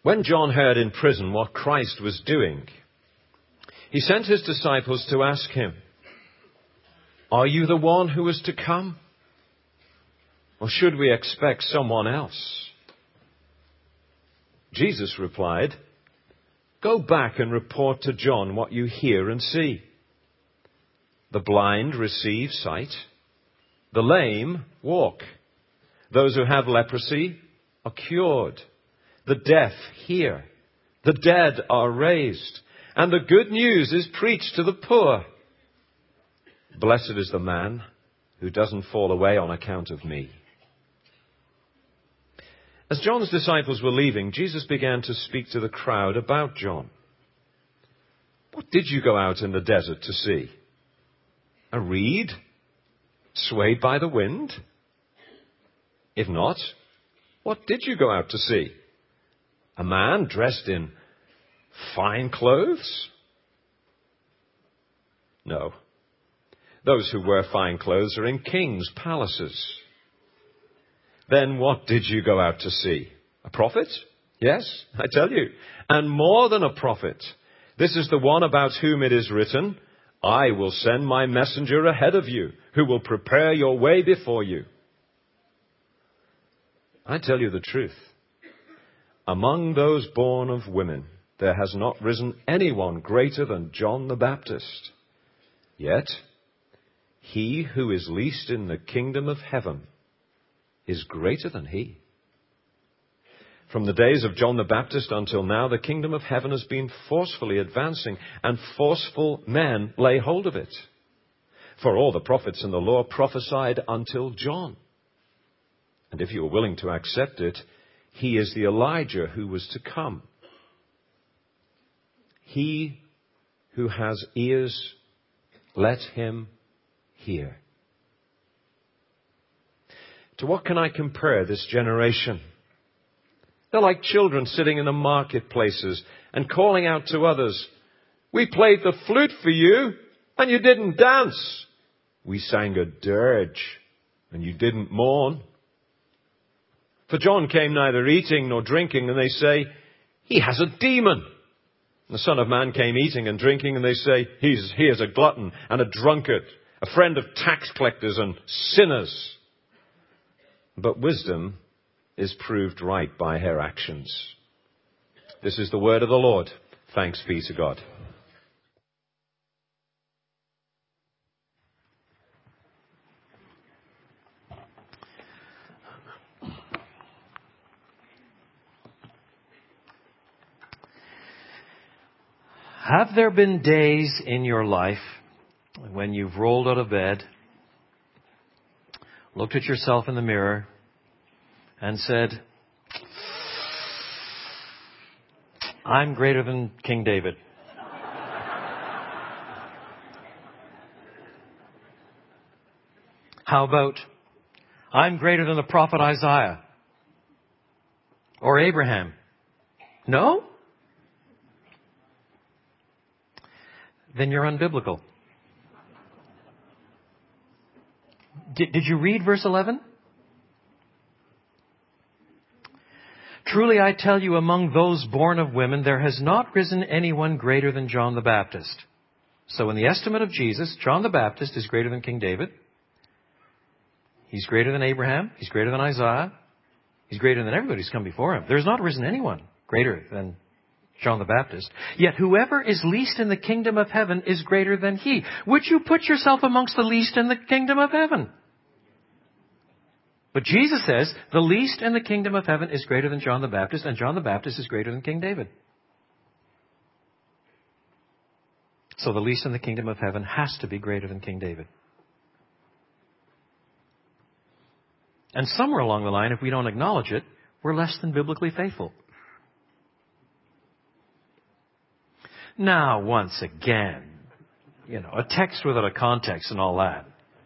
When John heard in prison what Christ was doing, he sent his disciples to ask him, "Are you the one who is to come? Or should we expect someone else?" Jesus replied, "Go back and report to John what you hear and see. The blind receive sight. The lame walk. Those who have leprosy are cured. The deaf hear. The dead are raised. And the good news is preached to the poor. Blessed is the man who doesn't fall away on account of me." As John's disciples were leaving, Jesus began to speak to the crowd about John. "What did you go out in the desert to see? A reed swayed by the wind? If not, what did you go out to see? A man dressed in fine clothes? No. Those who wear fine clothes are in kings' palaces. Then what did you go out to see? A prophet? Yes, I tell you, and more than a prophet. This is the one about whom it is written, 'I will send my messenger ahead of you, who will prepare your way before you.' I tell you the truth. Among those born of women, there has not risen anyone greater than John the Baptist. Yet, he who is least in the kingdom of heaven is greater than he. From the days of John the Baptist until now, the kingdom of heaven has been forcefully advancing, and forceful men lay hold of it. For all the prophets and the law prophesied until John. And if you are willing to accept it, he is the Elijah who was to come. He who has ears, let him hear." To what can I compare this generation? They're like children sitting in the marketplaces and calling out to others, "We played the flute for you and you didn't dance. We sang a dirge and you didn't mourn. For John came neither eating nor drinking, and they say, 'He has a demon.' The Son of Man came eating and drinking, and they say, he is a glutton and a drunkard, a friend of tax collectors and sinners. But wisdom is proved right by her actions." This is the word of the Lord. Thanks be to God. Have there been days in your life when you've rolled out of bed, looked at yourself in the mirror, and said, "I'm greater than King David"? How about, "I'm greater than the prophet Isaiah or Abraham"? No? Then you're unbiblical. Did you read verse 11? "Truly I tell you, among those born of women, there has not risen anyone greater than John the Baptist." So in the estimate of Jesus, John the Baptist is greater than King David. He's greater than Abraham. He's greater than Isaiah. He's greater than everybody who's come before him. There's not risen anyone greater than John the Baptist. Yet whoever is least in the kingdom of heaven is greater than he. Would you put yourself amongst the least in the kingdom of heaven? But Jesus says the least in the kingdom of heaven is greater than John the Baptist, and John the Baptist is greater than King David. So the least in the kingdom of heaven has to be greater than King David. And somewhere along the line, if we don't acknowledge it, we're less than biblically faithful. Now, once again, a text without a context and all that.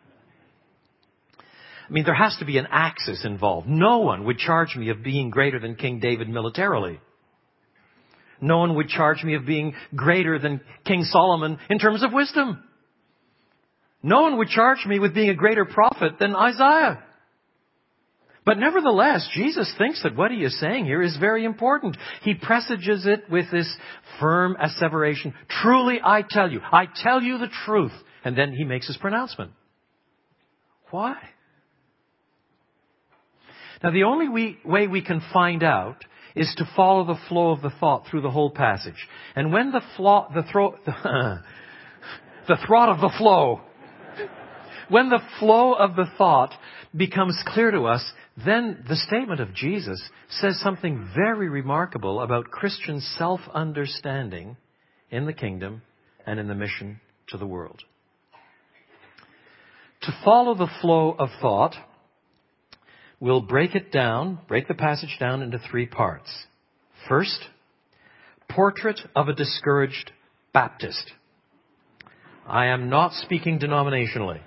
I mean, there has to be an axis involved. No one would charge me of being greater than King David militarily. No one would charge me of being greater than King Solomon in terms of wisdom. No one would charge me with being a greater prophet than Isaiah. But nevertheless, Jesus thinks that what he is saying here is very important. He presages it with this firm asseveration. Truly, I tell you the truth. And then he makes his pronouncement. Why? Now, the only way we can find out is to follow the flow of the thought through the whole passage. And when the throat of the flow, when the flow of the thought becomes clear to us, then the statement of Jesus says something very remarkable about Christian self-understanding in the kingdom and in the mission to the world. To follow the flow of thought, we'll break the passage down into 3 parts. First, portrait of a discouraged Baptist. I am not speaking denominationally.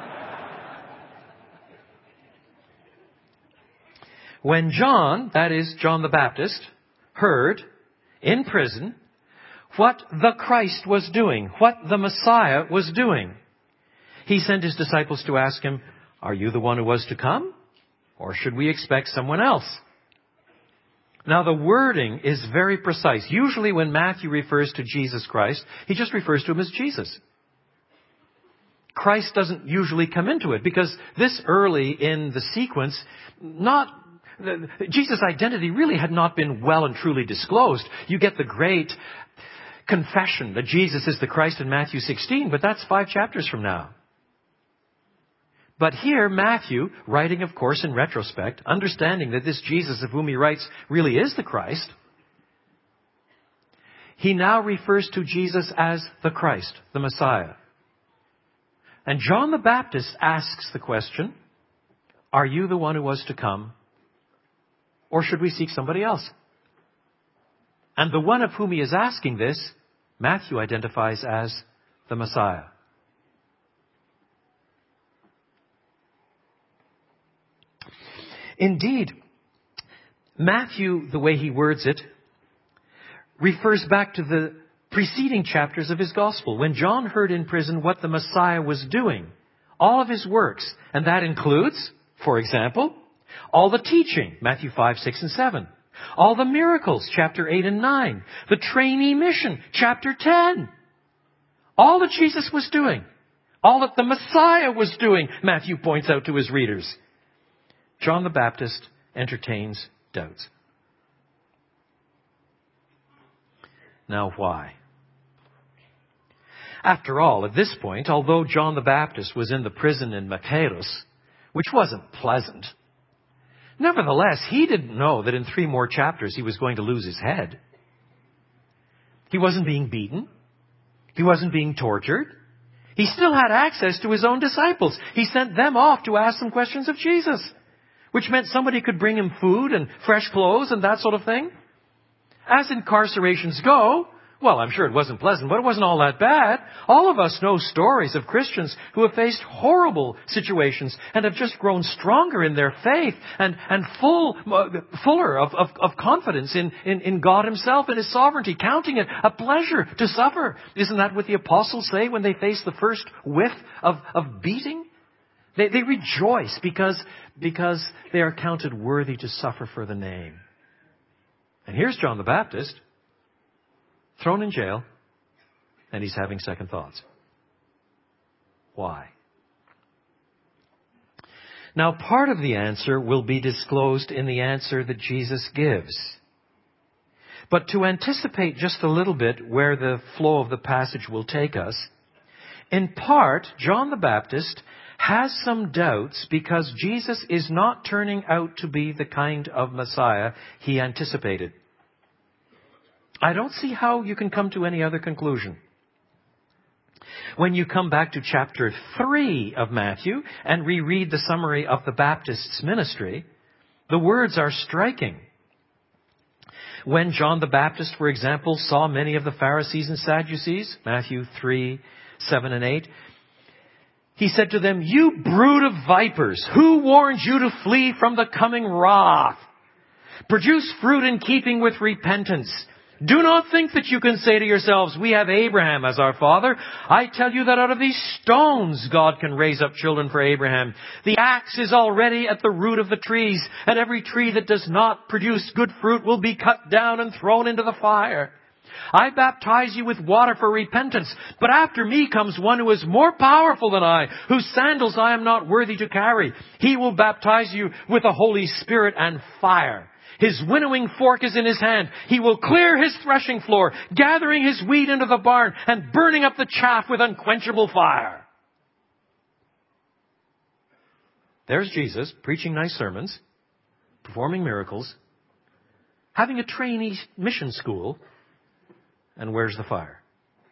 When John, that is John the Baptist, heard in prison what the Christ was doing, what the Messiah was doing, he sent his disciples to ask him, "Are you the one who was to come? Or should we expect someone else?" Now, the wording is very precise. Usually when Matthew refers to Jesus Christ, he just refers to him as Jesus. Christ doesn't usually come into it because this early in the sequence, Jesus' identity really had not been well and truly disclosed. You get the great confession that Jesus is the Christ in Matthew 16, but that's 5 chapters from now. But here, Matthew, writing, of course, in retrospect, understanding that this Jesus of whom he writes really is the Christ, he now refers to Jesus as the Christ, the Messiah. And John the Baptist asks the question, "Are you the one who was to come? Or should we seek somebody else?" And the one of whom he is asking this, Matthew identifies as the Messiah. Indeed, Matthew, the way he words it, refers back to the preceding chapters of his gospel. When John heard in prison what the Messiah was doing, all of his works, and that includes, for example, all the teaching, Matthew 5, 6, and 7. All the miracles, chapter 8 and 9. The trainee mission, chapter 10. All that Jesus was doing. All that the Messiah was doing, Matthew points out to his readers. John the Baptist entertains doubts. Now why? After all, at this point, although John the Baptist was in the prison in Machaerus, which wasn't pleasant, nevertheless, he didn't know that in 3 more chapters he was going to lose his head. He wasn't being beaten. He wasn't being tortured. He still had access to his own disciples. He sent them off to ask some questions of Jesus, which meant somebody could bring him food and fresh clothes and that sort of thing. As incarcerations go, well, I'm sure it wasn't pleasant, but it wasn't all that bad. All of us know stories of Christians who have faced horrible situations and have just grown stronger in their faith and fuller of confidence in God himself and his sovereignty, counting it a pleasure to suffer. Isn't that what the apostles say when they face the first whiff of beating? They rejoice because they are counted worthy to suffer for the name. And here's John the Baptist, thrown in jail, and he's having second thoughts. Why? Now, part of the answer will be disclosed in the answer that Jesus gives. But to anticipate just a little bit where the flow of the passage will take us, in part, John the Baptist has some doubts because Jesus is not turning out to be the kind of Messiah he anticipated. I don't see how you can come to any other conclusion. When you come back to chapter 3 of Matthew and reread the summary of the Baptist's ministry, the words are striking. When John the Baptist, for example, saw many of the Pharisees and Sadducees, Matthew 3, 7 and 8, he said to them, "You brood of vipers, who warned you to flee from the coming wrath? Produce fruit in keeping with repentance. Do not think that you can say to yourselves, we have Abraham as our father. I tell you that out of these stones God can raise up children for Abraham. The axe is already at the root of the trees, and every tree that does not produce good fruit will be cut down and thrown into the fire. I baptize you with water for repentance, but after me comes one who is more powerful than I, whose sandals I am not worthy to carry. He will baptize you with the Holy Spirit and fire. His winnowing fork is in his hand. He will clear his threshing floor, gathering his wheat into the barn and burning up the chaff with unquenchable fire. There's Jesus preaching nice sermons, performing miracles, having a trainee mission school, and where's the fire?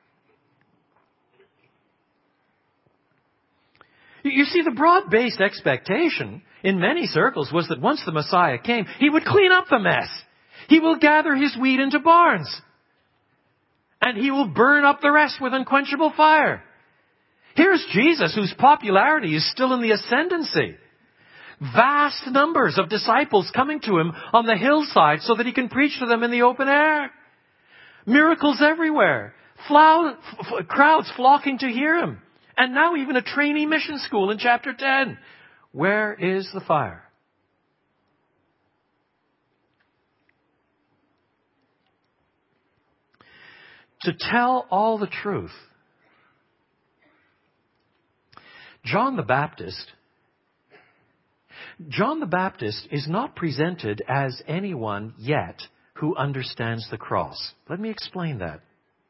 You see, the broad-based expectation in many circles was that once the Messiah came, He would clean up the mess. He will gather His wheat into barns. And He will burn up the rest with unquenchable fire. Here's Jesus, whose popularity is still in the ascendancy. Vast numbers of disciples coming to Him on the hillside so that He can preach to them in the open air. Miracles everywhere. Crowds flocking to hear Him. And now even a trainee mission school in chapter 10. Where is the fire? To tell all the truth, John the Baptist is not presented as anyone yet who understands the cross. Let me explain that.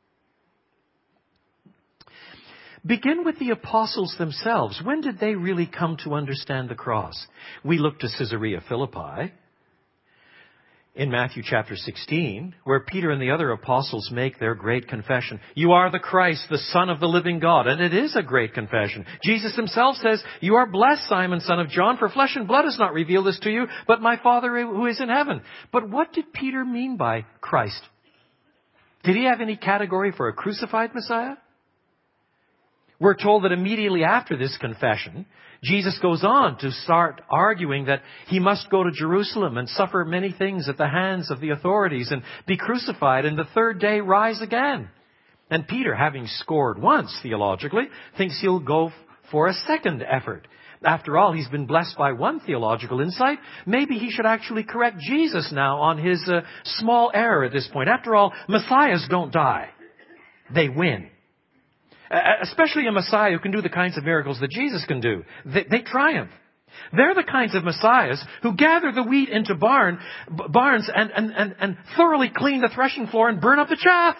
Begin with the apostles themselves. When did they really come to understand the cross? We look to Caesarea Philippi in Matthew chapter 16, where Peter and the other apostles make their great confession. You are the Christ, the Son of the living God. And it is a great confession. Jesus Himself says, you are blessed, Simon, son of John, for flesh and blood has not revealed this to you, but my Father who is in heaven. But what did Peter mean by Christ? Did he have any category for a crucified Messiah? We're told that immediately after this confession, Jesus goes on to start arguing that He must go to Jerusalem and suffer many things at the hands of the authorities and be crucified and the third day rise again. And Peter, having scored once theologically, thinks he'll go for a second effort. After all, he's been blessed by one theological insight. Maybe he should actually correct Jesus now on his small error at this point. After all, Messiahs don't die. They win. Especially a Messiah who can do the kinds of miracles that Jesus can do. They triumph. They're the kinds of Messiahs who gather the wheat into barns and thoroughly clean the threshing floor and burn up the chaff.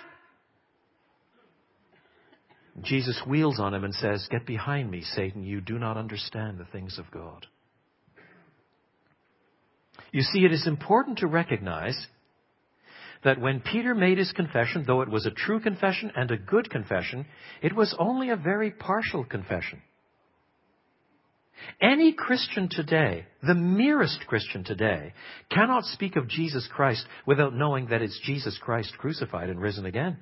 Jesus wheels on him and says, get behind me, Satan. You do not understand the things of God. You see, it is important to recognize that when Peter made his confession, though it was a true confession and a good confession, it was only a very partial confession. Any Christian today, the merest Christian today, cannot speak of Jesus Christ without knowing that it's Jesus Christ crucified and risen again.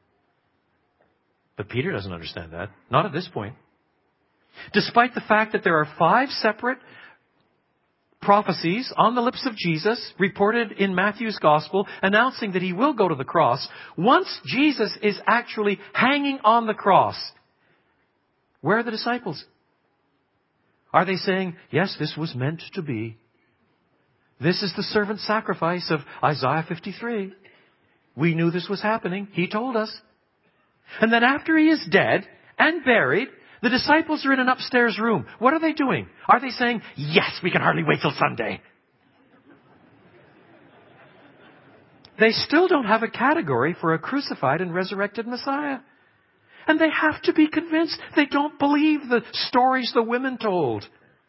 But Peter doesn't understand that. Not at this point. Despite the fact that there are 5 separate prophecies on the lips of Jesus, reported in Matthew's Gospel, announcing that He will go to the cross. Once Jesus is actually hanging on the cross, where are the disciples? Are they saying, yes, this was meant to be. This is the servant sacrifice of Isaiah 53. We knew this was happening. He told us. And then after He is dead and buried, the disciples are in an upstairs room. What are they doing? Are they saying, yes, we can hardly wait till Sunday? They still don't have a category for a crucified and resurrected Messiah. And they have to be convinced. They don't believe the stories the women told.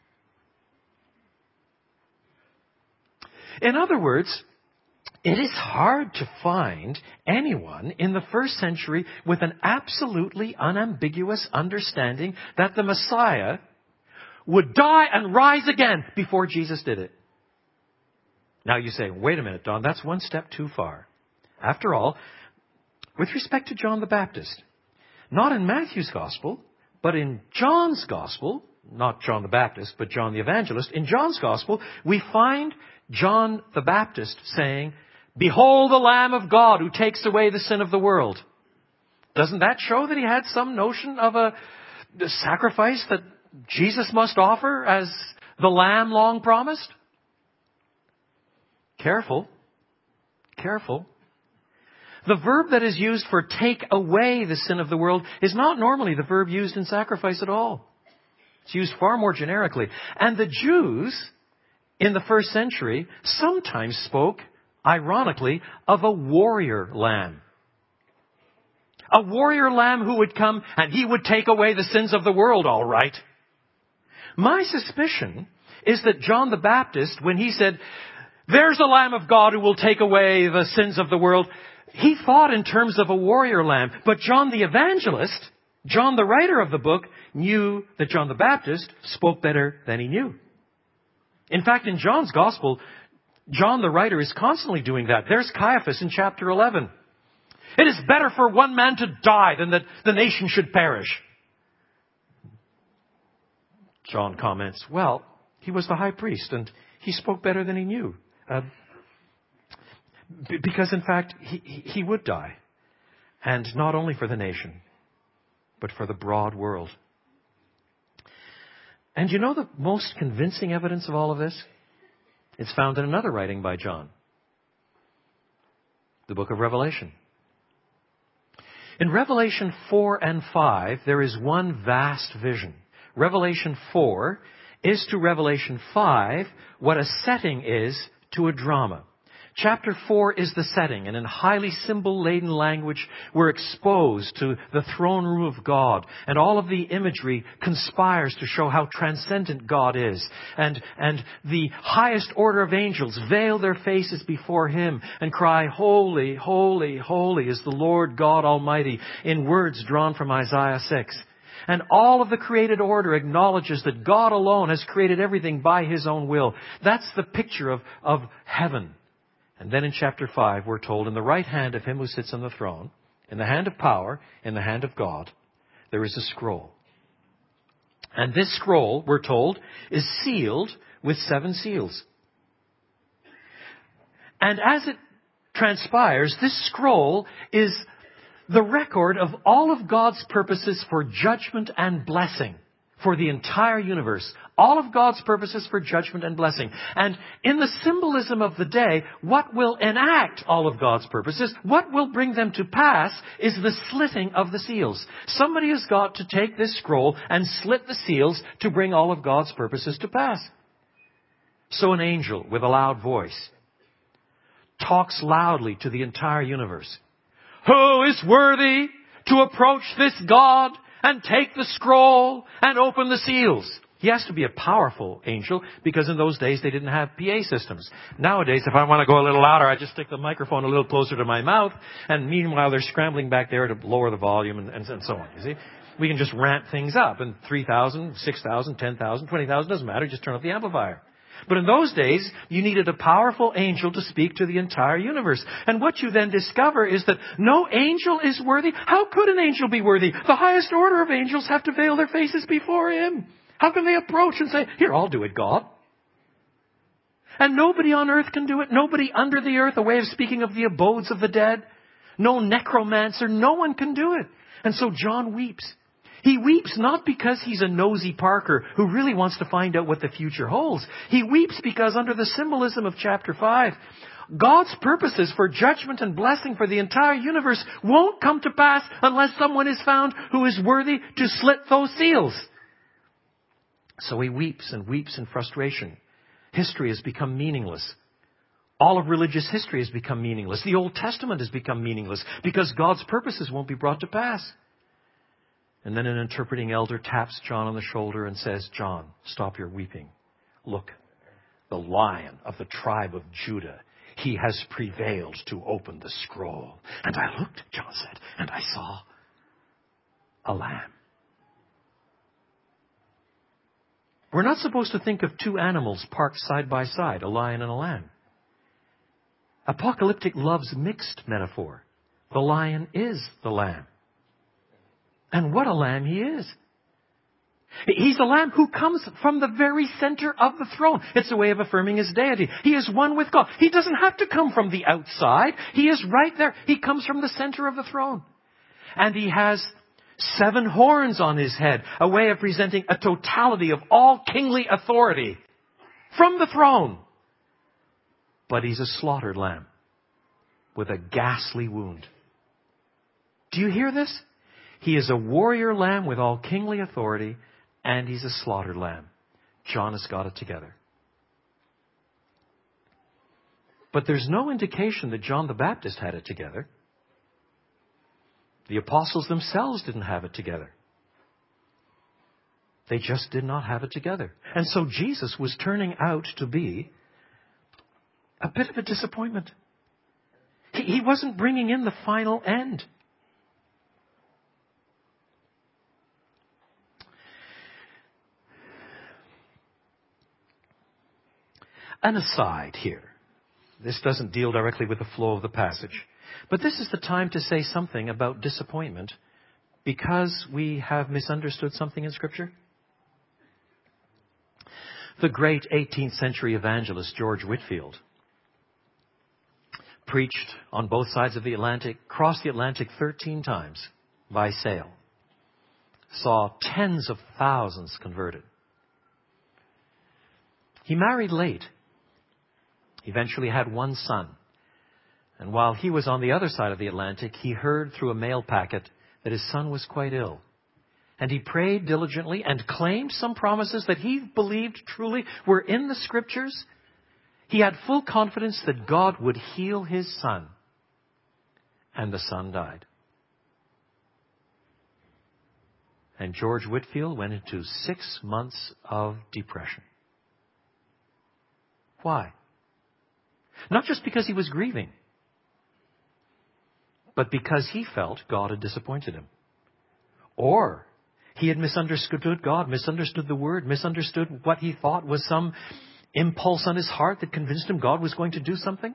In other words, it is hard to find anyone in the first century with an absolutely unambiguous understanding that the Messiah would die and rise again before Jesus did it. Now you say, wait a minute, Don, that's one step too far. After all, with respect to John the Baptist, not in Matthew's Gospel, but in John's Gospel, not John the Baptist, but John the Evangelist, in John's Gospel, we find John the Baptist saying, Behold the Lamb of God who takes away the sin of the world. Doesn't that show that he had some notion of a sacrifice that Jesus must offer as the Lamb long promised? Careful. Careful. The verb that is used for take away the sin of the world is not normally the verb used in sacrifice at all. It's used far more generically. And the Jews in the first century sometimes spoke, ironically, of a warrior lamb. A warrior lamb who would come and he would take away the sins of the world, all right. My suspicion is that John the Baptist, when he said, there's the Lamb of God who will take away the sins of the world, he thought in terms of a warrior lamb. But John the Evangelist, John the writer of the book, knew that John the Baptist spoke better than he knew. In fact, in John's Gospel, John the writer is constantly doing that. There's Caiaphas in chapter 11. It is better for one man to die than that the nation should perish. John comments, well, he was the high priest and he spoke better than he knew. Because in fact, he would die. And not only for the nation, but for the broad world. And you know the most convincing evidence of all of this? It's found in another writing by John. The book of Revelation. In Revelation 4 and 5, there is one vast vision. Revelation 4 is to Revelation 5 what a setting is to a drama. Chapter 4 is the setting, and in highly symbol-laden language, we're exposed to the throne room of God, and all of the imagery conspires to show how transcendent God is. And the highest order of angels veil their faces before Him and cry, holy, holy, holy is the Lord God Almighty, in words drawn from Isaiah 6. And all of the created order acknowledges that God alone has created everything by His own will. That's the picture of heaven. And then in chapter 5, we're told, in the right hand of Him who sits on the throne, in the hand of power, in the hand of God, there is a scroll. And this scroll, we're told, is sealed with 7 seals. And as it transpires, this scroll is the record of all of God's purposes for judgment and blessing for the entire universe. All of God's purposes for judgment and blessing. And in the symbolism of the day, what will enact all of God's purposes, what will bring them to pass, is the slitting of the seals. Somebody has got to take this scroll and slit the seals to bring all of God's purposes to pass. So an angel with a loud voice talks loudly to the entire universe. Who is worthy to approach this God and take the scroll and open the seals? He has to be a powerful angel because in those days they didn't have PA systems. Nowadays, if I want to go a little louder, I just stick the microphone a little closer to my mouth, and meanwhile they're scrambling back there to lower the volume and so on. You see? We can just ramp things up, and 3,000, 6,000, 10,000, 20,000, doesn't matter, just turn up the amplifier. But in those days, you needed a powerful angel to speak to the entire universe. And what you then discover is that no angel is worthy. How could an angel be worthy? The highest order of angels have to veil their faces before Him. How can they approach and say, here, I'll do it, God? And nobody on earth can do it. Nobody under the earth, a way of speaking of the abodes of the dead. No necromancer. No one can do it. And so John weeps. He weeps not because he's a nosy Parker who really wants to find out what the future holds. He weeps because under the symbolism of chapter 5, God's purposes for judgment and blessing for the entire universe won't come to pass unless someone is found who is worthy to slit those seals. So he weeps and weeps in frustration. History has become meaningless. All of religious history has become meaningless. The Old Testament has become meaningless because God's purposes won't be brought to pass. And then an interpreting elder taps John on the shoulder and says, John, stop your weeping. Look, the Lion of the tribe of Judah, he has prevailed to open the scroll. And I looked, John said, and I saw a lamb. We're not supposed to think of 2 animals parked side by side, a lion and a lamb. Apocalyptic love's mixed metaphor. The lion is the lamb. And what a lamb he is. He's a lamb who comes from the very center of the throne. It's a way of affirming his deity. He is one with God. He doesn't have to come from the outside. He is right there. He comes from the center of the throne. And he has 7 horns on his head, a way of presenting a totality of all kingly authority from the throne. But he's a slaughtered lamb with a ghastly wound. Do you hear this? He is a warrior lamb with all kingly authority, and he's a slaughtered lamb. John has got it together. But there's no indication that John the Baptist had it together. The apostles themselves didn't have it together. They just did not have it together. And so Jesus was turning out to be a bit of a disappointment. He wasn't bringing in the final end. An aside here. This doesn't deal directly with the flow of the passage. But this is the time to say something about disappointment because we have misunderstood something in Scripture. The great 18th century evangelist George Whitefield preached on both sides of the Atlantic, crossed the Atlantic 13 times by sail, saw tens of thousands converted. He married late. Eventually had 1 son. And while he was on the other side of the Atlantic, he heard through a mail packet that his son was quite ill. And he prayed diligently and claimed some promises that he believed truly were in the Scriptures. He had full confidence that God would heal his son. And the son died. And George Whitefield went into 6 months of depression. Why? Not just because he was grieving, but because he felt God had disappointed him. Or he had misunderstood God, misunderstood the Word, misunderstood what he thought was some impulse on his heart that convinced him God was going to do something.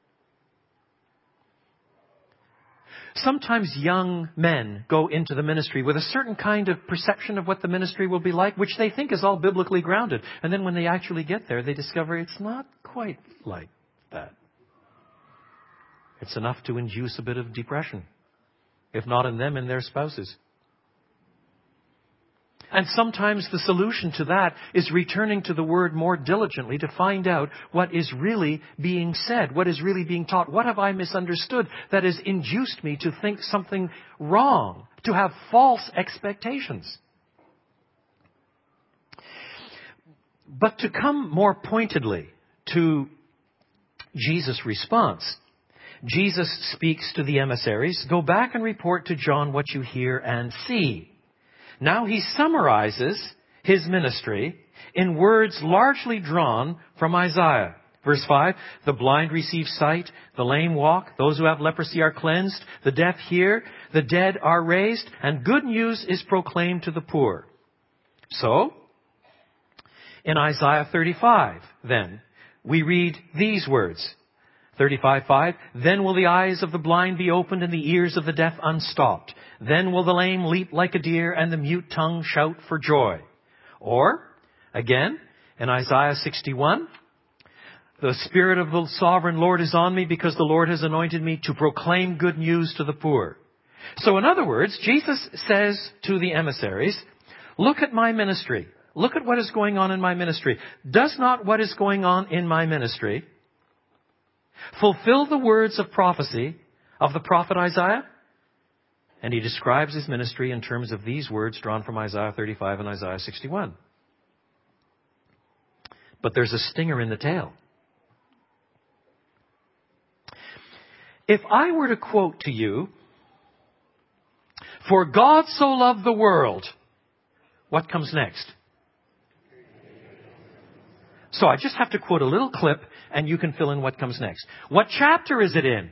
Sometimes young men go into the ministry with a certain kind of perception of what the ministry will be like, which they think is all biblically grounded. And then when they actually get there, they discover it's not quite like that. It's enough to induce a bit of depression, if not in them, in their spouses. And sometimes the solution to that is returning to the Word more diligently to find out what is really being said, what is really being taught. What have I misunderstood that has induced me to think something wrong, to have false expectations? But to come more pointedly to Jesus' response, Jesus speaks to the emissaries, "Go back and report to John what you hear and see." Now he summarizes his ministry in words largely drawn from Isaiah. Verse 5, "The blind receive sight, the lame walk, those who have leprosy are cleansed, the deaf hear, the dead are raised, and good news is proclaimed to the poor." So, in Isaiah 35, then, we read these words. 35:5, "Then will the eyes of the blind be opened and the ears of the deaf unstopped. Then will the lame leap like a deer and the mute tongue shout for joy." Or, again, in Isaiah 61, "The Spirit of the Sovereign Lord is on me because the Lord has anointed me to proclaim good news to the poor." So in other words, Jesus says to the emissaries, look at my ministry. Look at what is going on in my ministry. Does not what is going on in my ministry fulfill the words of prophecy of the prophet Isaiah? And he describes his ministry in terms of these words drawn from Isaiah 35 and Isaiah 61. But there's a stinger in the tail. If I were to quote to you, "For God so loved the world," what comes next? So I just have to quote a little clip and you can fill in what comes next. What chapter is it in?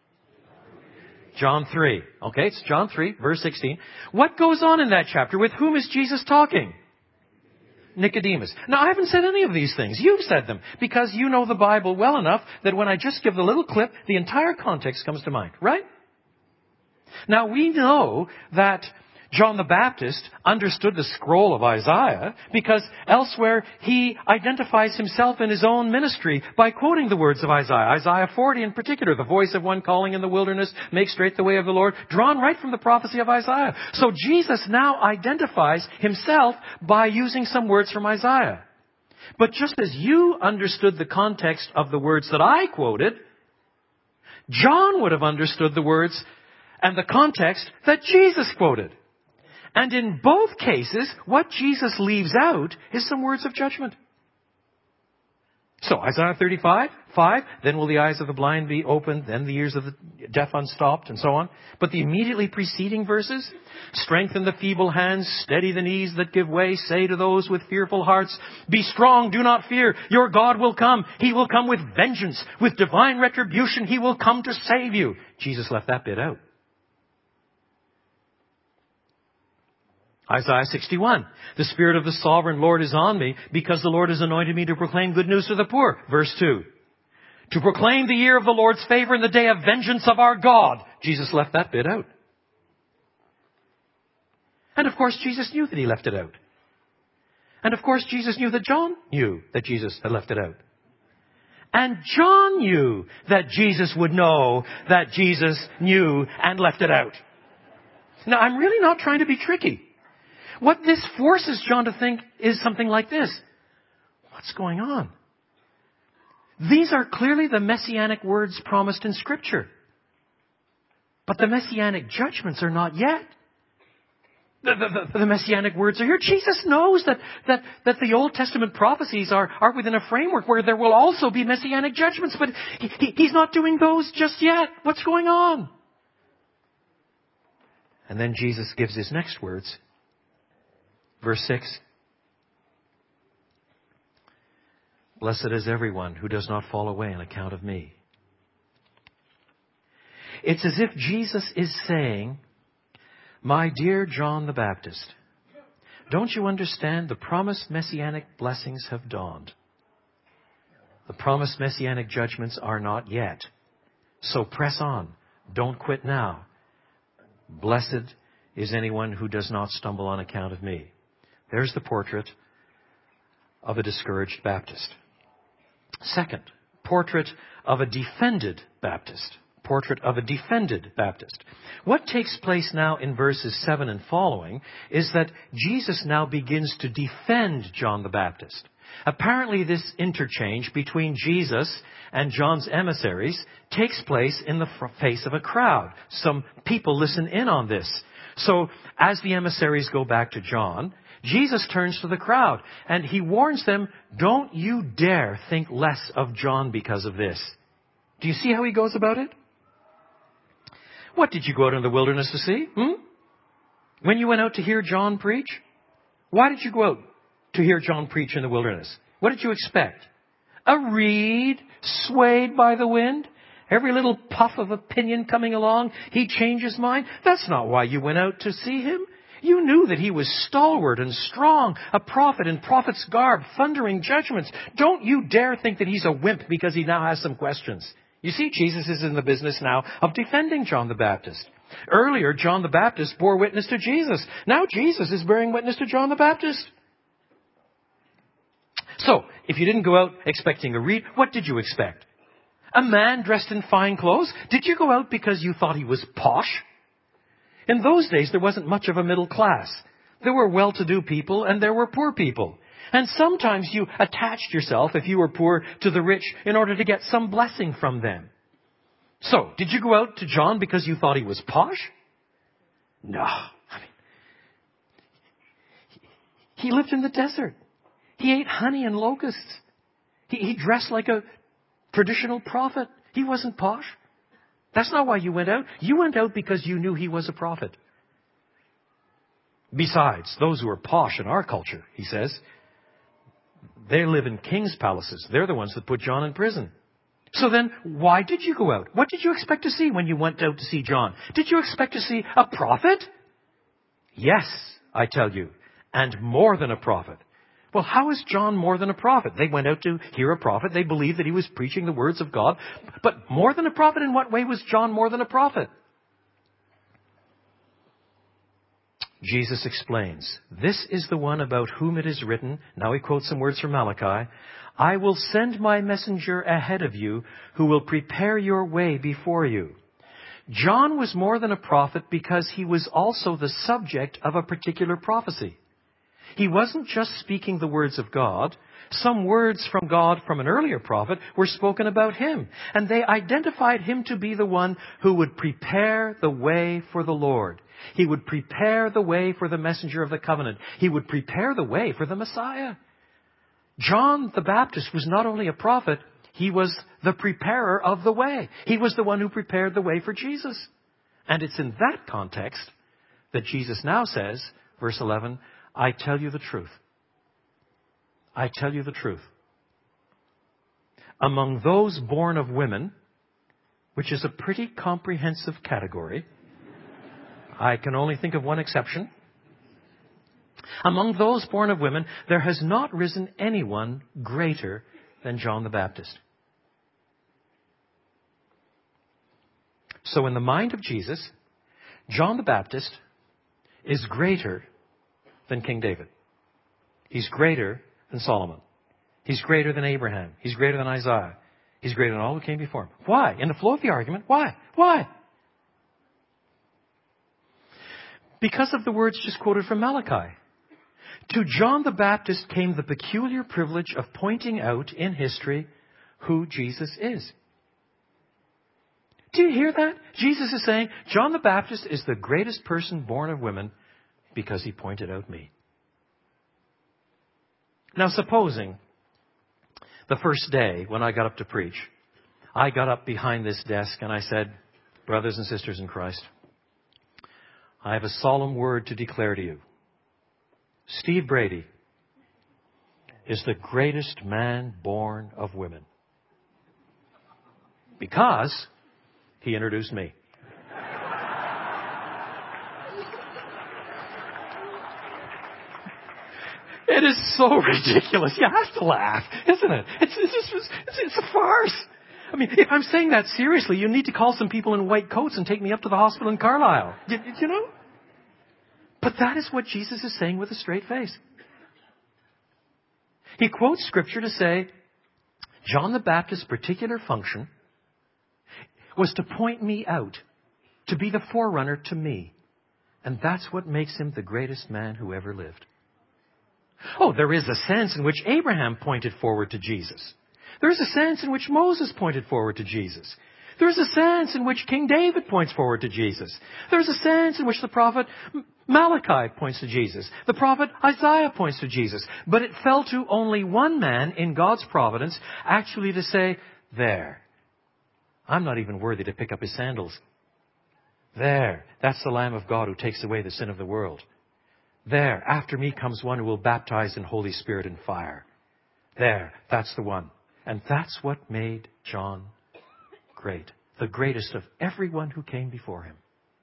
John 3. Okay, it's John 3, verse 16. What goes on in that chapter? With whom is Jesus talking? Nicodemus. Now, I haven't said any of these things. You've said them because you know the Bible well enough that when I just give the little clip, the entire context comes to mind, right? Now, we know that John the Baptist understood the scroll of Isaiah because elsewhere he identifies himself in his own ministry by quoting the words of Isaiah. Isaiah 40 in particular, the voice of one calling in the wilderness, make straight the way of the Lord, drawn right from the prophecy of Isaiah. So Jesus now identifies himself by using some words from Isaiah. But just as you understood the context of the words that I quoted, John would have understood the words and the context that Jesus quoted. And in both cases, what Jesus leaves out is some words of judgment. So Isaiah 35:5, then will the eyes of the blind be opened, then the ears of the deaf unstopped, and so on. But the immediately preceding verses, strengthen the feeble hands, steady the knees that give way, say to those with fearful hearts, be strong, do not fear, your God will come. He will come with vengeance, with divine retribution, He will come to save you. Jesus left that bit out. Isaiah 61. The Spirit of the Sovereign Lord is on me because the Lord has anointed me to proclaim good news to the poor. Verse 2. To proclaim the year of the Lord's favor and the day of vengeance of our God. Jesus left that bit out. And of course Jesus knew that He left it out. And of course Jesus knew that John knew that Jesus had left it out. And John knew that Jesus would know that Jesus knew and left it out. Now I'm really not trying to be tricky. What this forces John to think is something like this. What's going on? These are clearly the messianic words promised in Scripture. But the messianic judgments are not yet. The messianic words are here. Jesus knows that the Old Testament prophecies are within a framework where there will also be messianic judgments, but He's not doing those just yet. What's going on? And then Jesus gives His next words. Verse 6. Blessed is everyone who does not fall away on account of me. It's as if Jesus is saying, my dear John the Baptist, don't you understand the promised messianic blessings have dawned? The promised messianic judgments are not yet. So press on. Don't quit now. Blessed is anyone who does not stumble on account of me. There's the portrait of a discouraged Baptist. Second, portrait of a defended Baptist. Portrait of a defended Baptist. What takes place now in verses 7 and following is that Jesus now begins to defend John the Baptist. Apparently this interchange between Jesus and John's emissaries takes place in the face of a crowd. Some people listen in on this. So as the emissaries go back to John, Jesus turns to the crowd and He warns them, don't you dare think less of John because of this. Do you see how He goes about it? What did you go out in the wilderness to see? When you went out to hear John preach? Why did you go out to hear John preach in the wilderness? What did you expect? A reed swayed by the wind? Every little puff of opinion coming along, he changed his mind? That's not why you went out to see him. You knew that he was stalwart and strong, a prophet in prophet's garb, thundering judgments. Don't you dare think that he's a wimp because he now has some questions. You see, Jesus is in the business now of defending John the Baptist. Earlier, John the Baptist bore witness to Jesus. Now Jesus is bearing witness to John the Baptist. So, if you didn't go out expecting a reed, what did you expect? A man dressed in fine clothes? Did you go out because you thought he was posh? In those days, there wasn't much of a middle class. There were well-to-do people and there were poor people. And sometimes you attached yourself, if you were poor, to the rich in order to get some blessing from them. So, did you go out to John because you thought he was posh? No. He lived in the desert. He ate honey and locusts. He dressed like a traditional prophet. He wasn't posh. That's not why you went out. You went out because you knew he was a prophet. Besides, those who are posh in our culture, he says, they live in king's palaces. They're the ones that put John in prison. So then, why did you go out? What did you expect to see when you went out to see John? Did you expect to see a prophet? Yes, I tell you, and more than a prophet. Well, how is John more than a prophet? They went out to hear a prophet. They believed that he was preaching the words of God. But more than a prophet, in what way was John more than a prophet? Jesus explains, "This is the one about whom it is written," now he quotes some words from Malachi, "I will send my messenger ahead of you who will prepare your way before you." John was more than a prophet because he was also the subject of a particular prophecy. He wasn't just speaking the words of God. Some words from God from an earlier prophet were spoken about him, and they identified him to be the one who would prepare the way for the Lord. He would prepare the way for the messenger of the covenant. He would prepare the way for the Messiah. John the Baptist was not only a prophet, he was the preparer of the way. He was the one who prepared the way for Jesus. And it's in that context that Jesus now says, verse 11, "I tell you the truth. I tell you the truth. Among those born of women," which is a pretty comprehensive category. I can only think of one exception. "Among those born of women, there has not risen anyone greater than John the Baptist." So in the mind of Jesus, John the Baptist is greater than King David. He's greater than Solomon. He's greater than Abraham. He's greater than Isaiah. He's greater than all who came before him. Why? In the flow of the argument, why? Why? Because of the words just quoted from Malachi. To John the Baptist came the peculiar privilege of pointing out in history who Jesus is. Do you hear that? Jesus is saying, John the Baptist is the greatest person born of women because he pointed out me. Now, supposing the first day when I got up to preach, I got up behind this desk and I said, "Brothers and sisters in Christ, I have a solemn word to declare to you. Steve Brady is the greatest man born of women because he introduced me." It is so ridiculous. You have to laugh, isn't it? It's a farce. I mean, if I'm saying that seriously, you need to call some people in white coats and take me up to the hospital in Carlisle. You know? But that is what Jesus is saying with a straight face. He quotes Scripture to say, John the Baptist's particular function was to point me out, to be the forerunner to me. And that's what makes him the greatest man who ever lived. Oh, there is a sense in which Abraham pointed forward to Jesus. There is a sense in which Moses pointed forward to Jesus. There is a sense in which King David points forward to Jesus. There is a sense in which the prophet Malachi points to Jesus. The prophet Isaiah points to Jesus. But it fell to only one man in God's providence actually to say, "There, I'm not even worthy to pick up his sandals. There, that's the Lamb of God who takes away the sin of the world. There, after me comes one who will baptize in Holy Spirit and fire. There, that's the one." And that's what made John great. The greatest of everyone who came before him.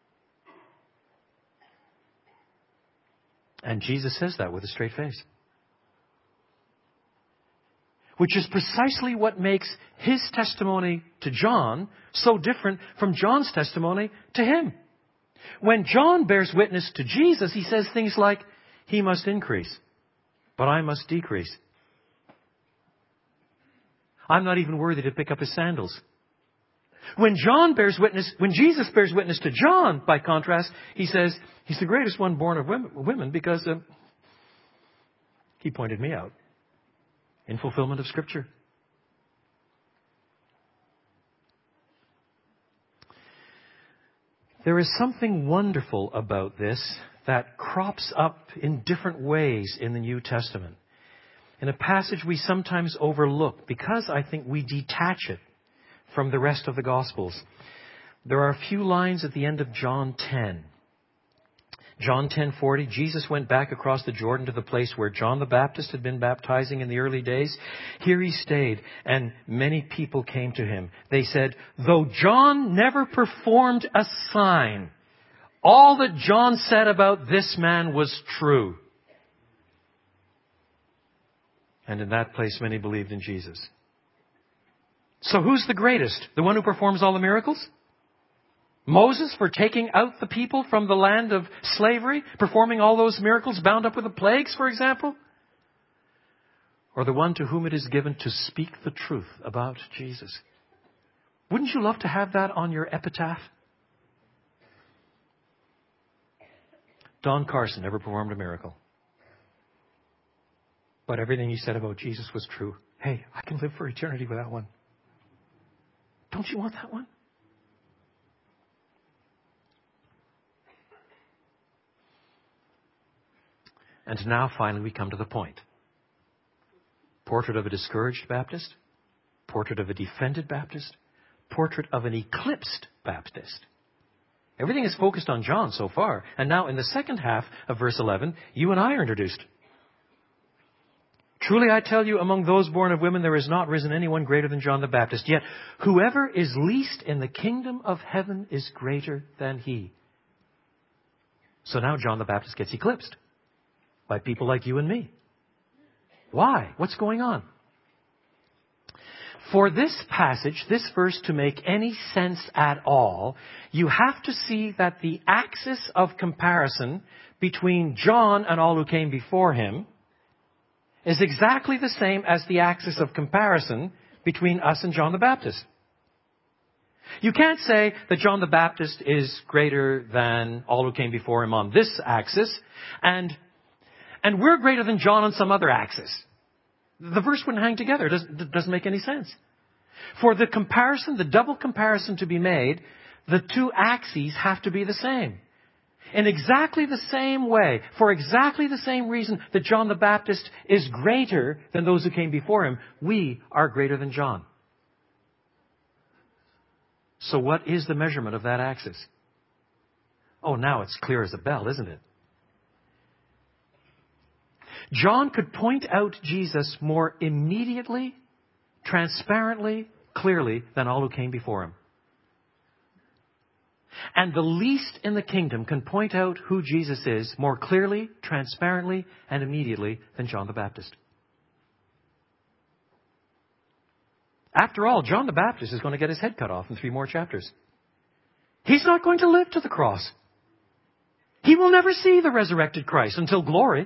And Jesus says that with a straight face. Which is precisely what makes his testimony to John so different from John's testimony to him. When John bears witness to Jesus, he says things like, "He must increase, but I must decrease. I'm not even worthy to pick up his sandals." When Jesus bears witness to John, by contrast, he says, "He's the greatest one born of women because he pointed me out in fulfillment of Scripture." There is something wonderful about this that crops up in different ways in the New Testament. In a passage we sometimes overlook because I think we detach it from the rest of the Gospels. There are a few lines at the end of John 10. John 10:40, Jesus went back across the Jordan to the place where John the Baptist had been baptizing in the early days. Here he stayed, and many people came to him. They said, "Though John never performed a sign, all that John said about this man was true." And in that place, many believed in Jesus. So who's the greatest? The one who performs all the miracles? Moses for taking out the people from the land of slavery, performing all those miracles bound up with the plagues, for example? Or the one to whom it is given to speak the truth about Jesus? Wouldn't you love to have that on your epitaph? Don Carson never performed a miracle. But everything he said about Jesus was true. Hey, I can live for eternity with that one. Don't you want that one? And now finally we come to the point. Portrait of a discouraged Baptist. Portrait of a defended Baptist. Portrait of an eclipsed Baptist. Everything is focused on John so far. And now in the second half of verse 11, you and I are introduced. Truly I tell you, among those born of women, there has not risen anyone greater than John the Baptist. Yet whoever is least in the kingdom of heaven is greater than he. So now John the Baptist gets eclipsed by people like you and me. Why? What's going on? For this passage, this verse, to make any sense at all, you have to see that the axis of comparison between John and all who came before him is exactly the same as the axis of comparison between us and John the Baptist. You can't say that John the Baptist is greater than all who came before him on this axis, and we're greater than John on some other axis. The verse wouldn't hang together. It doesn't make any sense. For the comparison, the double comparison to be made, the two axes have to be the same. In exactly the same way, for exactly the same reason that John the Baptist is greater than those who came before him, we are greater than John. So what is the measurement of that axis? Oh, now it's clear as a bell, isn't it? John could point out Jesus more immediately, transparently, clearly than all who came before him. And the least in the kingdom can point out who Jesus is more clearly, transparently, and immediately than John the Baptist. After all, John the Baptist is going to get his head cut off in 3 more chapters. He's not going to live to the cross. He will never see the resurrected Christ until glory.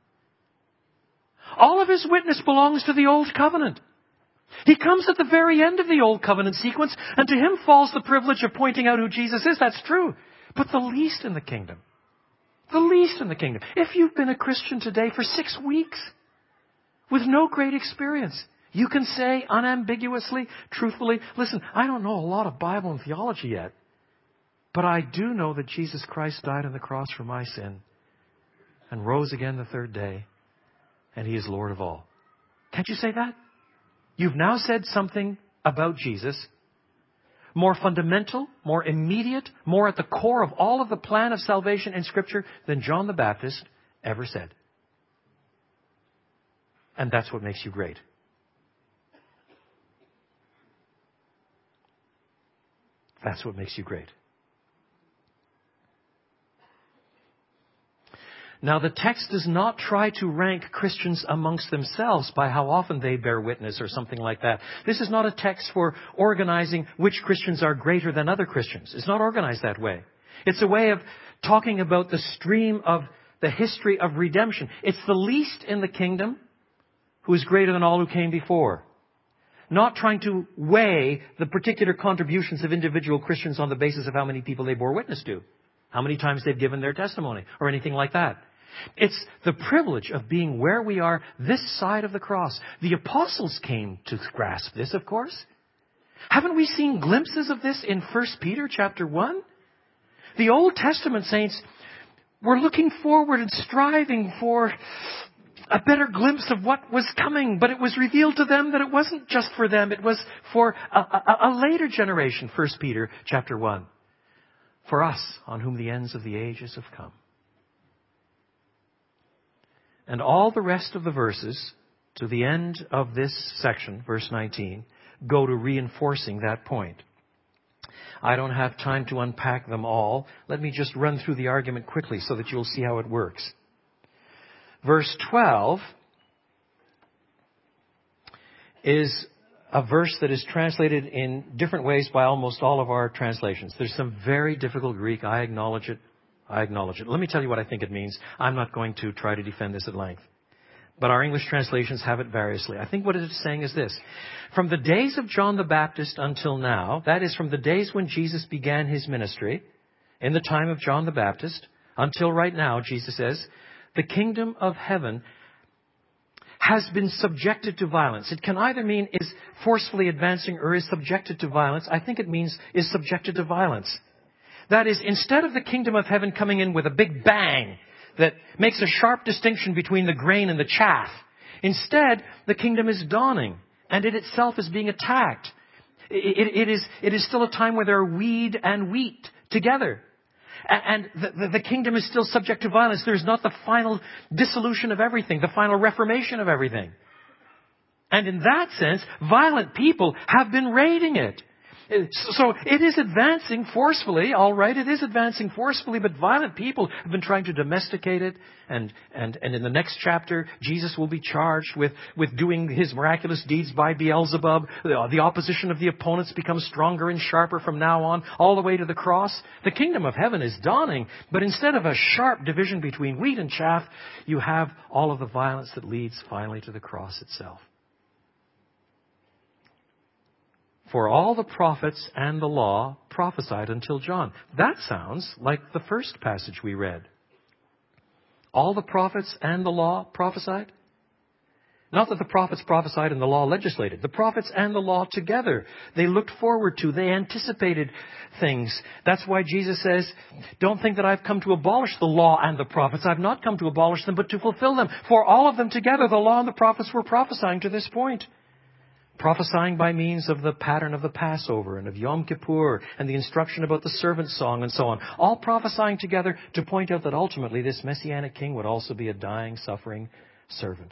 All of his witness belongs to the Old Covenant. He comes at the very end of the Old Covenant sequence, and to him falls the privilege of pointing out who Jesus is. That's true. But the least in the kingdom. The least in the kingdom. If you've been a Christian today for 6 weeks with no great experience, you can say unambiguously, truthfully, listen, I don't know a lot of Bible and theology yet, but I do know that Jesus Christ died on the cross for my sin and rose again the 3rd day, and he is Lord of all. Can't you say that? You've now said something about Jesus more fundamental, more immediate, more at the core of all of the plan of salvation in Scripture than John the Baptist ever said. And that's what makes you great. That's what makes you great. Now, the text does not try to rank Christians amongst themselves by how often they bear witness or something like that. This is not a text for organizing which Christians are greater than other Christians. It's not organized that way. It's a way of talking about the stream of the history of redemption. It's the least in the kingdom who is greater than all who came before. Not trying to weigh the particular contributions of individual Christians on the basis of how many people they bore witness to, how many times they've given their testimony, or anything like that. It's the privilege of being where we are this side of the cross. The apostles came to grasp this, of course. Haven't we seen glimpses of this in 1 Peter chapter 1? The Old Testament saints were looking forward and striving for a better glimpse of what was coming, but it was revealed to them that it wasn't just for them. It was for a later generation, 1 Peter chapter 1. For us, on whom the ends of the ages have come. And all the rest of the verses, to the end of this section, verse 19, go to reinforcing that point. I don't have time to unpack them all. Let me just run through the argument quickly so that you'll see how it works. Verse 12 is a verse that is translated in different ways by almost all of our translations. There's some very difficult Greek. I acknowledge it. Let me tell you what I think it means. I'm not going to try to defend this at length. But our English translations have it variously. I think what it is saying is this. From the days of John the Baptist until now, that is from the days when Jesus began his ministry, in the time of John the Baptist, until right now, Jesus says, the kingdom of heaven has been subjected to violence. It can either mean is forcefully advancing or is subjected to violence. I think it means is subjected to violence. That is, instead of the kingdom of heaven coming in with a big bang that makes a sharp distinction between the grain and the chaff, instead the kingdom is dawning and it itself is being attacked. It is still a time where there are weed and wheat together. And the kingdom is still subject to violence. There's not the final dissolution of everything, the final reformation of everything. And in that sense, violent people have been raiding it. So it is advancing forcefully, all right, it is advancing forcefully, but violent people have been trying to domesticate it. And in the next chapter, Jesus will be charged with doing his miraculous deeds by Beelzebub. The opposition of the opponents becomes stronger and sharper from now on, all the way to the cross. The kingdom of heaven is dawning, but instead of a sharp division between wheat and chaff, you have all of the violence that leads finally to the cross itself. For all the prophets and the law prophesied until John. That sounds like the first passage we read. All the prophets and the law prophesied? Not that the prophets prophesied and the law legislated. The prophets and the law together. They looked forward to, they anticipated things. That's why Jesus says, don't think that I've come to abolish the law and the prophets. I've not come to abolish them, but to fulfill them. For all of them together, the law and the prophets were prophesying to this point. Prophesying by means of the pattern of the Passover and of Yom Kippur and the instruction about the servant song and so on. All prophesying together to point out that ultimately this Messianic king would also be a dying, suffering servant.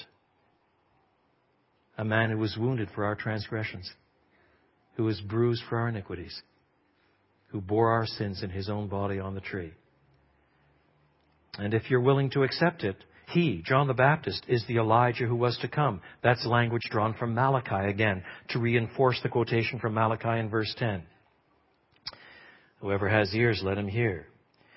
A man who was wounded for our transgressions, who was bruised for our iniquities, who bore our sins in his own body on the tree. And if you're willing to accept it, he, John the Baptist, is the Elijah who was to come. That's language drawn from Malachi again, to reinforce the quotation from Malachi in verse 10. Whoever has ears, let him hear.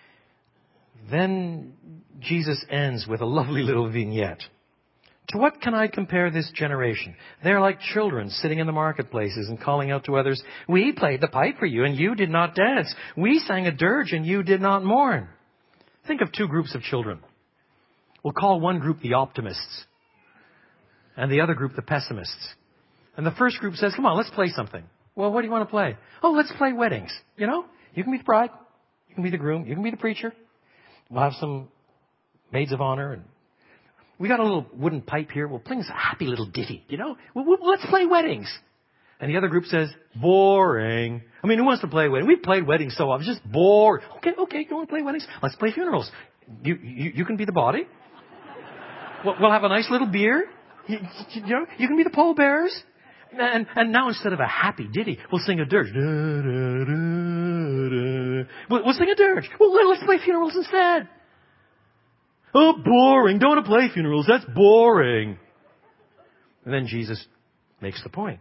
Then Jesus ends with a lovely little vignette. To what can I compare this generation? They're like children sitting in the marketplaces and calling out to others, we played the pipe for you and you did not dance. We sang a dirge and you did not mourn. Think of two groups of children. We'll call one group the optimists and the other group the pessimists. And the first group says, come on, let's play something. Well, what do you want to play? Oh, let's play weddings. You know, you can be the bride. You can be the groom. You can be the preacher. We'll have some maids of honor. And we got a little wooden pipe here. We'll play us a happy little ditty. You know, let's play weddings. And the other group says, boring. I mean, who wants to play weddings? We've played weddings so often. It's just bored. Okay, you want to play weddings? Let's play funerals. You can be the body. We'll have a nice little beer. You know, you can be the pallbearers. And now instead of a happy ditty, we'll sing a dirge. We'll sing a dirge. Well, let's play funerals instead. Oh, boring. Don't want to play funerals. That's boring. And then Jesus makes the point.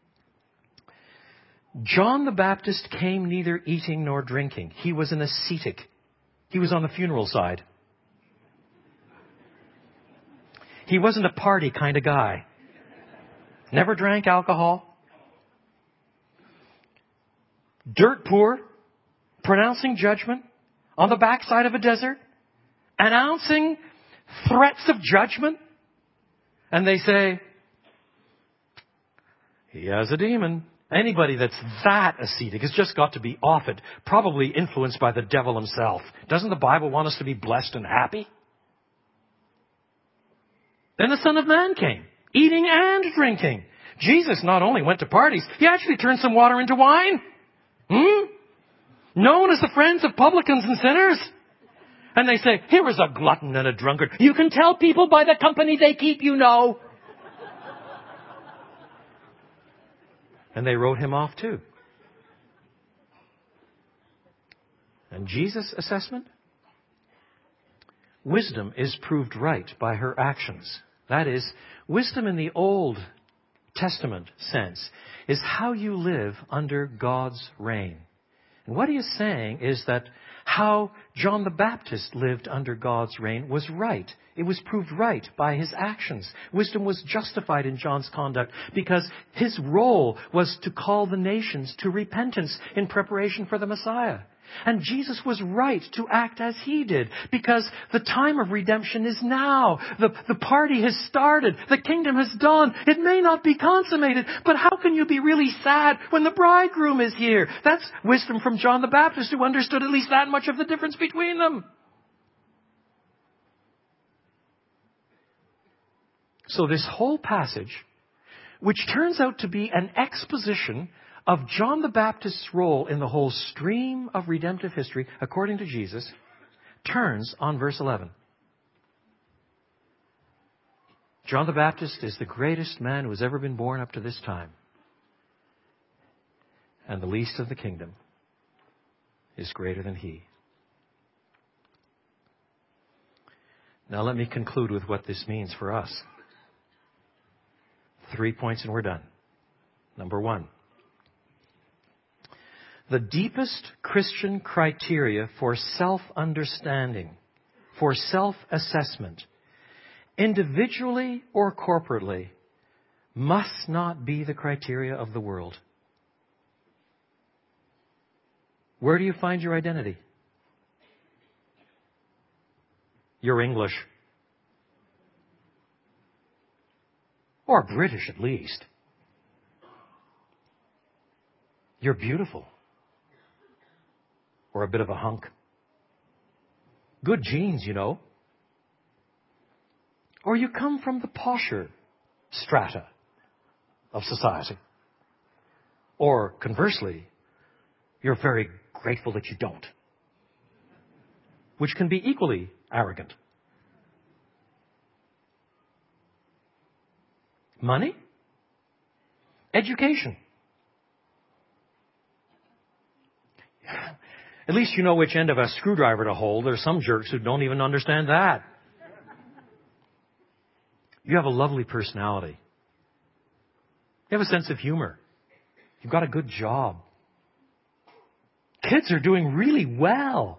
John the Baptist came neither eating nor drinking. He was an ascetic. He was on the funeral side. He wasn't a party kind of guy. Never drank alcohol. Dirt poor. Pronouncing judgment on the backside of a desert. Announcing threats of judgment. And they say, he has a demon. Anybody that's that ascetic has just got to be off it. Probably influenced by the devil himself. Doesn't the Bible want us to be blessed and happy? Then the Son of Man came, eating and drinking. Jesus not only went to parties, he actually turned some water into wine. Known as the friends of publicans and sinners. And they say, here is a glutton and a drunkard. You can tell people by the company they keep, you know. And they wrote him off too. And Jesus' assessment? Wisdom is proved right by her actions. That is, wisdom in the Old Testament sense is how you live under God's reign. And what he is saying is that how John the Baptist lived under God's reign was right. It was proved right by his actions. Wisdom was justified in John's conduct because his role was to call the nations to repentance in preparation for the Messiah. And Jesus was right to act as he did because the time of redemption is now. The party has started. The kingdom has dawned. It may not be consummated, but how can you be really sad when the bridegroom is here? That's wisdom from John the Baptist, who understood at least that much of the difference between them. So this whole passage, which turns out to be an exposition of John the Baptist's role in the whole stream of redemptive history, according to Jesus, turns on verse 11. John the Baptist is the greatest man who has ever been born up to this time. And the least of the kingdom is greater than he. Now let me conclude with what this means for us. 3 points and we're done. Number 1. The deepest Christian criteria for self-understanding, for self-assessment, individually or corporately, must not be the criteria of the world. Where do you find your identity? You're English. Or British at least. You're beautiful. Or a bit of a hunk. Good genes, you know. Or you come from the posher strata of society. Or conversely, you're very grateful that you don't. Which can be equally arrogant. Money? Education? At least you know which end of a screwdriver to hold. There's some jerks who don't even understand that. You have a lovely personality. You have a sense of humor. You've got a good job. Kids are doing really well.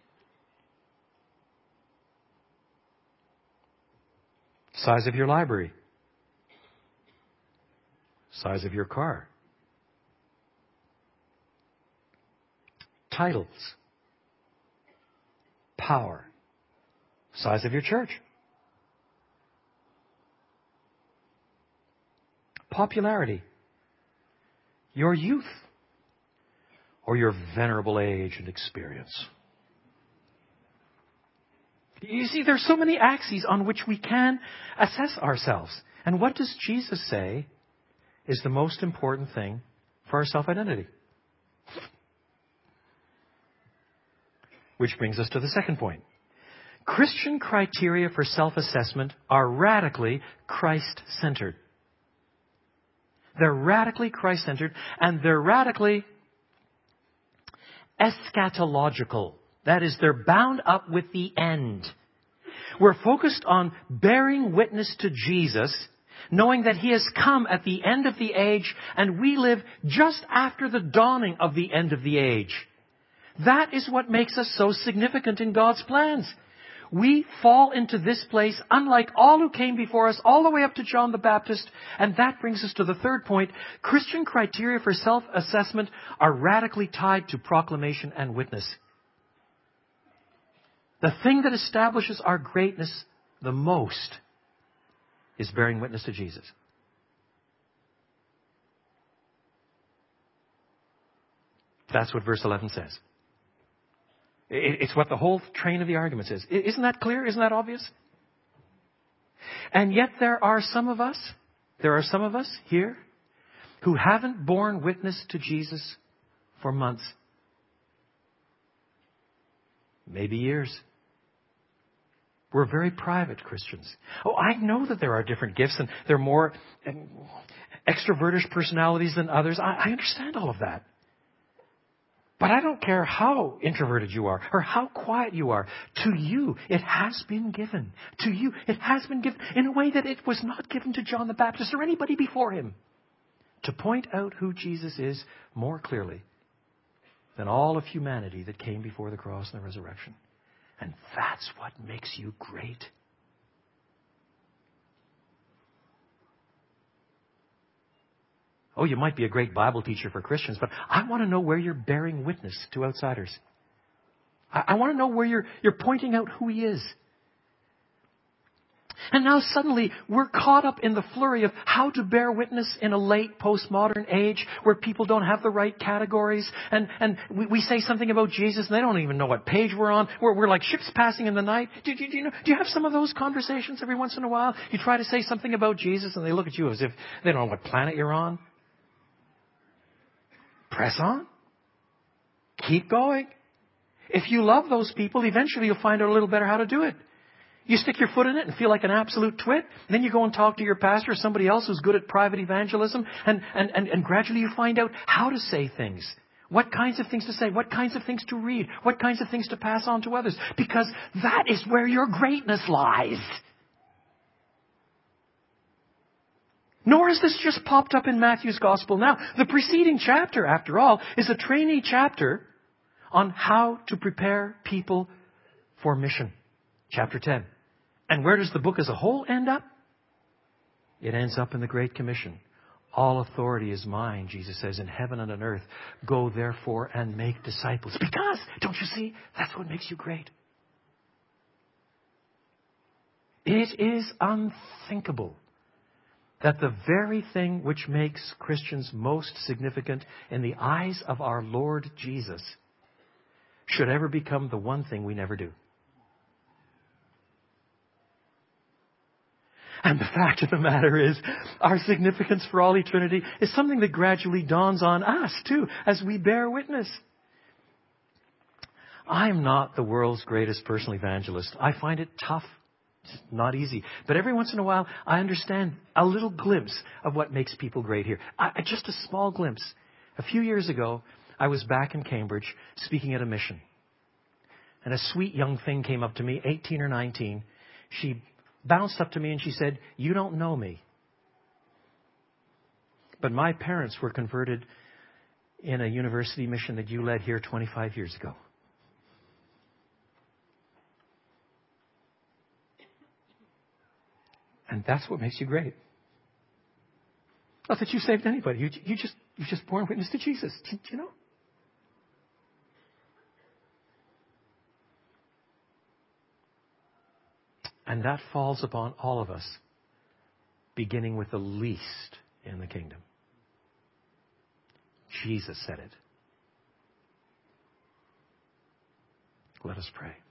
Size of your library. Size of your car. Titles. Power. Size of your church. Popularity. Your youth. Or your venerable age and experience. You see, there's so many axes on which we can assess ourselves. And what does Jesus say is the most important thing for our self-identity? Which brings us to the second point. Christian criteria for self-assessment are radically Christ-centered. They're radically Christ-centered, and they're radically eschatological. That is, they're bound up with the end. We're focused on bearing witness to Jesus, knowing that he has come at the end of the age, and we live just after the dawning of the end of the age. That is what makes us so significant in God's plans. We fall into this place unlike all who came before us, all the way up to John the Baptist. And that brings us to the third point. Christian criteria for self-assessment are radically tied to proclamation and witness. The thing that establishes our greatness the most is bearing witness to Jesus. That's what verse 11 says. It's what the whole train of the argument says. Isn't that clear? Isn't that obvious? And yet there are some of us here who haven't borne witness to Jesus for months. Maybe years. We're very private Christians. Oh, I know that there are different gifts and there are more extrovertish personalities than others. I understand all of that. But I don't care how introverted you are or how quiet you are. To you, it has been given. To you, it has been given in a way that it was not given to John the Baptist or anybody before him. To point out who Jesus is more clearly than all of humanity that came before the cross and the resurrection. And that's what makes you great. Oh, you might be a great Bible teacher for Christians, but I want to know where you're bearing witness to outsiders. I want to know where you're pointing out who He is. And now suddenly we're caught up in the flurry of how to bear witness in a late postmodern age where people don't have the right categories. And we say something about Jesus and they don't even know what page we're on. We're like ships passing in the night. Do you have some of those conversations every once in a while? You try to say something about Jesus and they look at you as if they don't know what planet you're on. Press on. Keep going. If you love those people, eventually you'll find out a little better how to do it. You stick your foot in it and feel like an absolute twit. Then you go and talk to your pastor or somebody else who's good at private evangelism. And gradually you find out how to say things. What kinds of things to say. What kinds of things to read. What kinds of things to pass on to others. Because that is where your greatness lies. Nor has this just popped up in Matthew's Gospel now. The preceding chapter, after all, is a trainee chapter on how to prepare people for mission. Chapter 10. And where does the book as a whole end up? It ends up in the Great Commission. All authority is mine, Jesus says, in heaven and on earth. Go therefore and make disciples. Because, don't you see, that's what makes you great. It is unthinkable that the very thing which makes Christians most significant in the eyes of our Lord Jesus should ever become the one thing we never do. And the fact of the matter is, our significance for all eternity is something that gradually dawns on us, too, as we bear witness. I'm not the world's greatest personal evangelist. I find it tough. It's not easy. But every once in a while, I understand a little glimpse of what makes people great here. Just a small glimpse. A few years ago, I was back in Cambridge speaking at a mission. And a sweet young thing came up to me, 18 or 19. She bounced up to me and she said, "You don't know me, but my parents were converted in a university mission that you led here 25 years ago." And that's what makes you great. Not that you saved anybody. You just born witness to Jesus. You know? And that falls upon all of us, beginning with the least in the kingdom. Jesus said it. Let us pray.